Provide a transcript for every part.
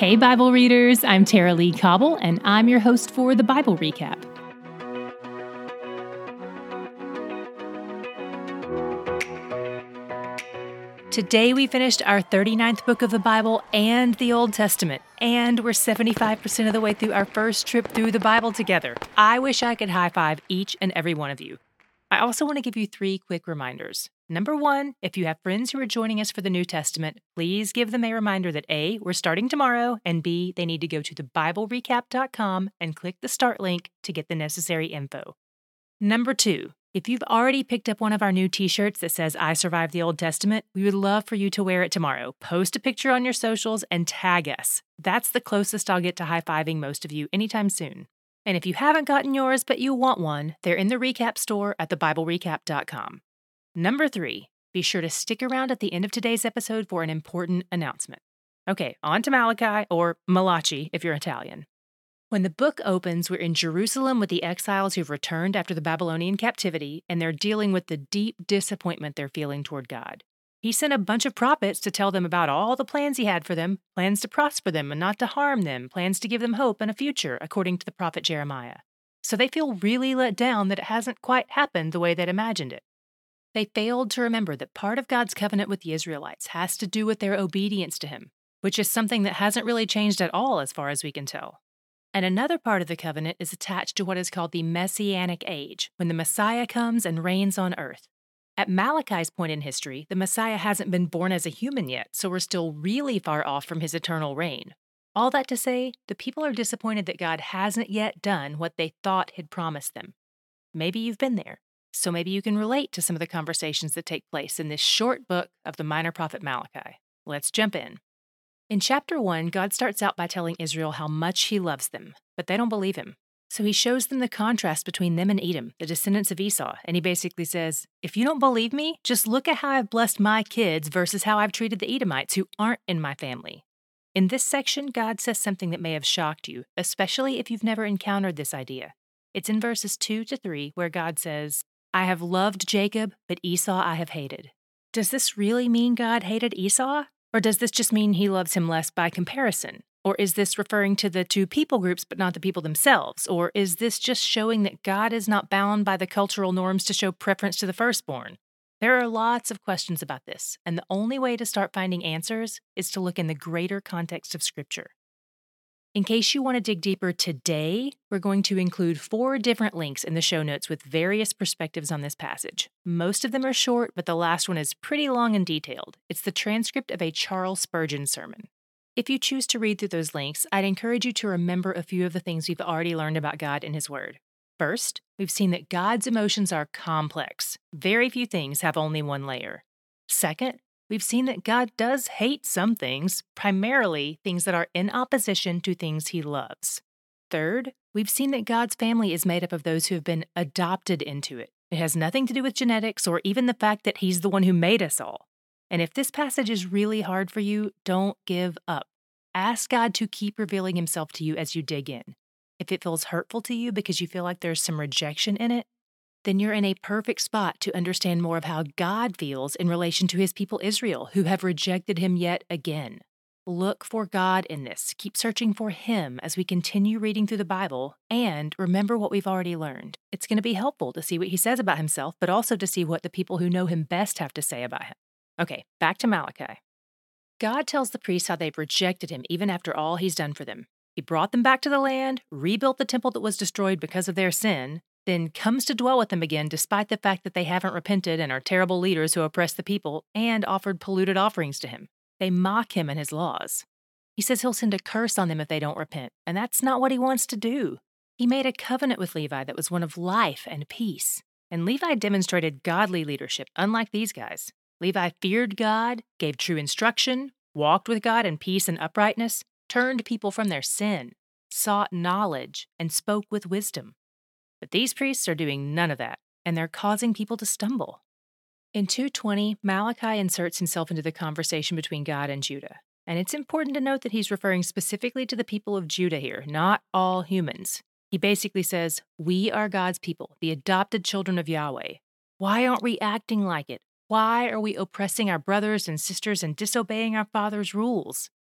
Hey, Bible readers, I'm Tara Lee Cobble, and I'm your host for the Bible Recap. Today we finished our 39th book of the Bible and the Old Testament, and we're 75% of the way through our first trip through the Bible together. I wish I could high-five each and every one of you. I also want to give you 3 quick reminders. Number 1, if you have friends who are joining us for the New Testament, please give them a reminder that A, we're starting tomorrow, and B, they need to go to thebiblerecap.com and click the start link to get the necessary info. Number 2, if you've already picked up one of our new t-shirts that says I Survived the Old Testament, we would love for you to wear it tomorrow. Post a picture on your socials and tag us. That's the closest I'll get to high-fiving most of you anytime soon. And if you haven't gotten yours but you want one, they're in the recap store at thebiblerecap.com. Number 3, be sure to stick around at the end of today's episode for an important announcement. Okay, on to Malachi, or Malachi if you're Italian. When the book opens, we're in Jerusalem with the exiles who've returned after the Babylonian captivity, and they're dealing with the deep disappointment they're feeling toward God. He sent a bunch of prophets to tell them about all the plans he had for them, plans to prosper them and not to harm them, plans to give them hope and a future, according to the prophet Jeremiah. So they feel really let down that it hasn't quite happened the way they'd imagined it. They failed to remember that part of God's covenant with the Israelites has to do with their obedience to him, which is something that hasn't really changed at all as far as we can tell. And another part of the covenant is attached to what is called the Messianic Age, when the Messiah comes and reigns on earth. At Malachi's point in history, the Messiah hasn't been born as a human yet, so we're still really far off from his eternal reign. All that to say, the people are disappointed that God hasn't yet done what they thought he'd promised them. Maybe you've been there, so maybe you can relate to some of the conversations that take place in this short book of the minor prophet Malachi. Let's jump in. In chapter 1, God starts out by telling Israel how much he loves them, but they don't believe him. So he shows them the contrast between them and Edom, the descendants of Esau, and he basically says, if you don't believe me, just look at how I've blessed my kids versus how I've treated the Edomites who aren't in my family. In this section, God says something that may have shocked you, especially if you've never encountered this idea. It's in verses 2 to 3 where God says, I have loved Jacob, but Esau I have hated. Does this really mean God hated Esau? Or does this just mean he loves him less by comparison? Or is this referring to the two people groups but not the people themselves? Or is this just showing that God is not bound by the cultural norms to show preference to the firstborn? There are lots of questions about this, and the only way to start finding answers is to look in the greater context of Scripture. In case you want to dig deeper today, we're going to include 4 different links in the show notes with various perspectives on this passage. Most of them are short, but the last one is pretty long and detailed. It's the transcript of a Charles Spurgeon sermon. If you choose to read through those links, I'd encourage you to remember a few of the things we've already learned about God in his word. First, we've seen that God's emotions are complex. Very few things have only one layer. Second, we've seen that God does hate some things, primarily things that are in opposition to things he loves. Third, we've seen that God's family is made up of those who have been adopted into it. It has nothing to do with genetics or even the fact that he's the one who made us all. And if this passage is really hard for you, don't give up. Ask God to keep revealing himself to you as you dig in. If it feels hurtful to you because you feel like there's some rejection in it, then you're in a perfect spot to understand more of how God feels in relation to his people Israel, who have rejected him yet again. Look for God in this. Keep searching for him as we continue reading through the Bible, and remember what we've already learned. It's going to be helpful to see what he says about himself, but also to see what the people who know him best have to say about him. Okay, back to Malachi. God tells the priests how they've rejected him even after all he's done for them. He brought them back to the land, rebuilt the temple that was destroyed because of their sin, then comes to dwell with them again despite the fact that they haven't repented and are terrible leaders who oppress the people and offered polluted offerings to him. They mock him and his laws. He says he'll send a curse on them if they don't repent, and that's not what he wants to do. He made a covenant with Levi that was one of life and peace, and Levi demonstrated godly leadership, unlike these guys. Levi feared God, gave true instruction, walked with God in peace and uprightness, turned people from their sin, sought knowledge, and spoke with wisdom. But these priests are doing none of that, and they're causing people to stumble. In 2:20, Malachi inserts himself into the conversation between God and Judah. And it's important to note that he's referring specifically to the people of Judah here, not all humans. He basically says, we are God's people, the adopted children of Yahweh. Why aren't we acting like it? Why are we oppressing our brothers and sisters and disobeying our Father's rules?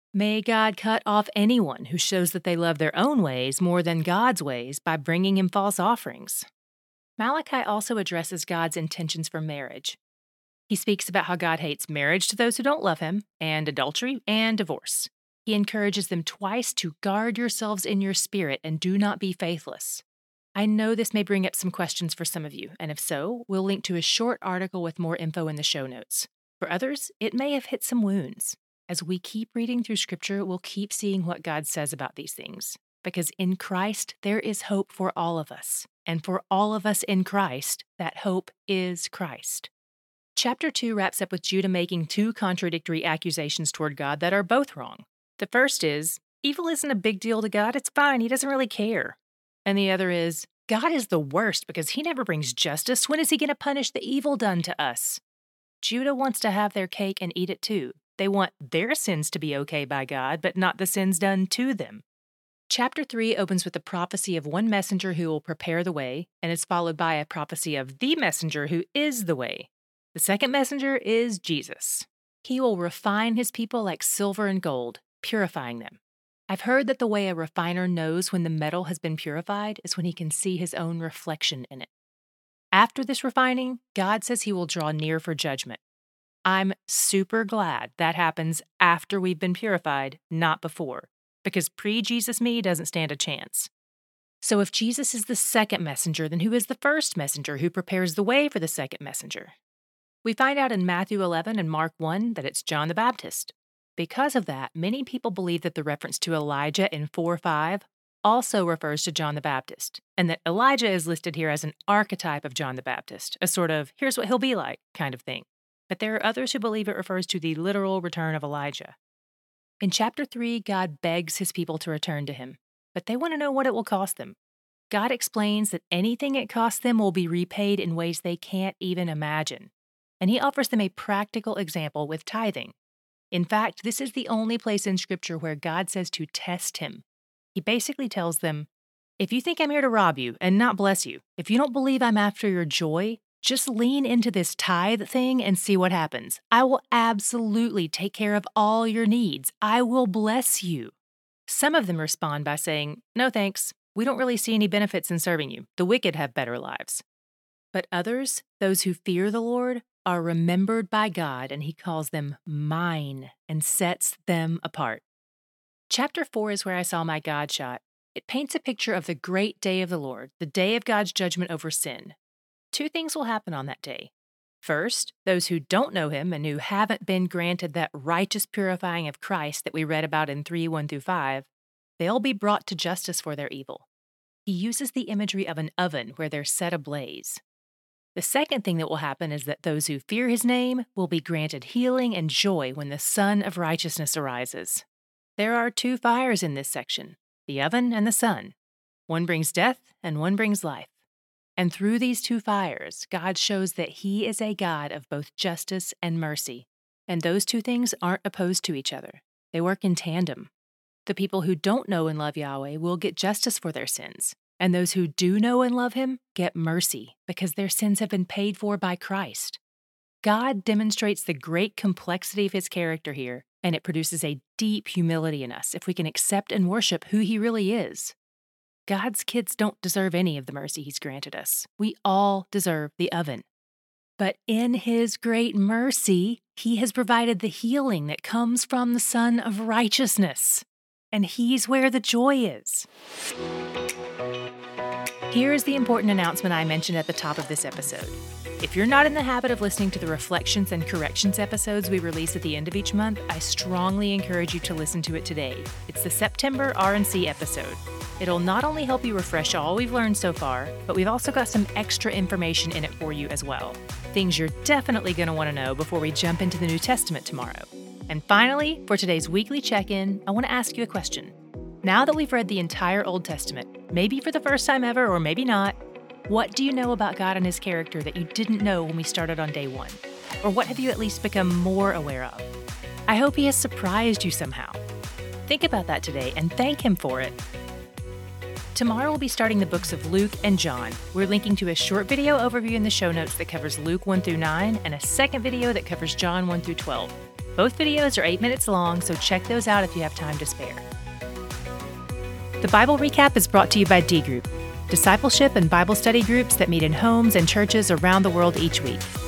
May God cut off anyone who shows that they love their own ways more than God's ways by bringing him false offerings. Malachi also addresses God's intentions for marriage. He speaks about how God hates marriage to those who don't love him, and adultery and divorce. He encourages them twice to guard yourselves in your spirit and do not be faithless. I know this may bring up some questions for some of you, and if so, we'll link to a short article with more info in the show notes. For others, it may have hit some wounds. As we keep reading through Scripture, we'll keep seeing what God says about these things. Because in Christ, there is hope for all of us. And for all of us in Christ, that hope is Christ. Chapter 2 wraps up with Judah making two contradictory accusations toward God that are both wrong. The first is, evil isn't a big deal to God, it's fine, he doesn't really care. And the other is, God is the worst because he never brings justice. When is he going to punish the evil done to us? Judah wants to have their cake and eat it too. They want their sins to be okay by God, but not the sins done to them. Chapter 3 opens with the prophecy of one messenger who will prepare the way, and is followed by a prophecy of the messenger who is the way. The second messenger is Jesus. He will refine his people like silver and gold, purifying them. I've heard that the way a refiner knows when the metal has been purified is when he can see his own reflection in it. After this refining, God says he will draw near for judgment. I'm super glad that happens after we've been purified, not before, because pre-Jesus me doesn't stand a chance. So if Jesus is the second messenger, then who is the first messenger who prepares the way for the second messenger? We find out in Matthew 11 and Mark 1 that it's John the Baptist. Because of that, many people believe that the reference to Elijah in 4:5 also refers to John the Baptist, and that Elijah is listed here as an archetype of John the Baptist, a sort of, here's what he'll be like kind of thing. But there are others who believe it refers to the literal return of Elijah. In chapter 3, God begs his people to return to him, but they want to know what it will cost them. God explains that anything it costs them will be repaid in ways they can't even imagine. And he offers them a practical example with tithing. In fact, this is the only place in Scripture where God says to test him. He basically tells them, if you think I'm here to rob you and not bless you, if you don't believe I'm after your joy, just lean into this tithe thing and see what happens. I will absolutely take care of all your needs. I will bless you. Some of them respond by saying, no thanks, we don't really see any benefits in serving you. The wicked have better lives. But others, those who fear the Lord, are remembered by God, and he calls them mine and sets them apart. Chapter 4 is where I saw my God shot. It paints a picture of the great day of the Lord, the day of God's judgment over sin. Two things will happen on that day. First, those who don't know him and who haven't been granted that righteous purifying of Christ that we read about in 3:1-5, they'll be brought to justice for their evil. He uses the imagery of an oven where they're set ablaze. The second thing that will happen is that those who fear his name will be granted healing and joy when the Sun of Righteousness arises. There are two fires in this section, the oven and the sun. One brings death and one brings life. And through these two fires, God shows that he is a God of both justice and mercy. And those two things aren't opposed to each other. They work in tandem. The people who don't know and love Yahweh will get justice for their sins. And those who do know and love him get mercy because their sins have been paid for by Christ. God demonstrates the great complexity of his character here, and it produces a deep humility in us if we can accept and worship who he really is. God's kids don't deserve any of the mercy he's granted us. We all deserve the oven. But in his great mercy, he has provided the healing that comes from the Sun of Righteousness. And he's where the joy is. Here is the important announcement I mentioned at the top of this episode. If you're not in the habit of listening to the Reflections and Corrections episodes we release at the end of each month, I strongly encourage you to listen to it today. It's the September R&C episode. It'll not only help you refresh all we've learned so far, but we've also got some extra information in it for you as well. Things you're definitely going to want to know before we jump into the New Testament tomorrow. And finally, for today's weekly check-in, I want to ask you a question. Now that we've read the entire Old Testament, maybe for the first time ever or maybe not, what do you know about God and his character that you didn't know when we started on day one? Or what have you at least become more aware of? I hope he has surprised you somehow. Think about that today and thank him for it. Tomorrow we'll be starting the books of Luke and John. We're linking to a short video overview in the show notes that covers Luke 1-9 and a second video that covers John 1-12. Both videos are 8 minutes long, so check those out if you have time to spare. The Bible Recap is brought to you by D Group, discipleship and Bible study groups that meet in homes and churches around the world each week.